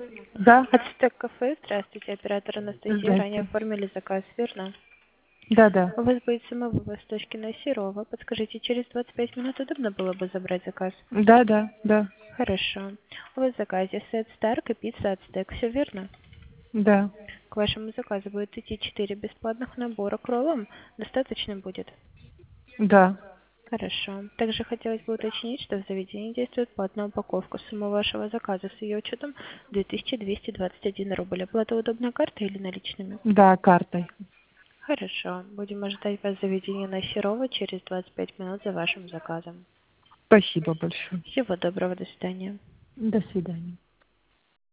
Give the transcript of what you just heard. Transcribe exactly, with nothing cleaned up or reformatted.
Да. Ацтек кафе, здравствуйте, оператор Анастасия, ранее Здрасте. оформили заказ, верно? Да, да. У вас будет самовывоз с точки на Серова. Подскажите, через двадцать пять минут удобно было бы забрать заказ? Да, да, да. Хорошо. У вас в заказе сет Старк и пицца Ацтек, все верно? Да. К вашему заказу будет идти четыре бесплатных набора к роллам. Достаточно будет? Да. Хорошо. Также хотелось бы уточнить, что в заведении действует платная упаковка. Сумма вашего заказа с ее учетом две тысячи двести двадцать один рубль. Оплата удобной картой или наличными? Да, картой. Хорошо. Будем ожидать вас в заведении на Серова через двадцать пять минут за вашим заказом. Спасибо большое. Всего доброго. До свидания. До свидания.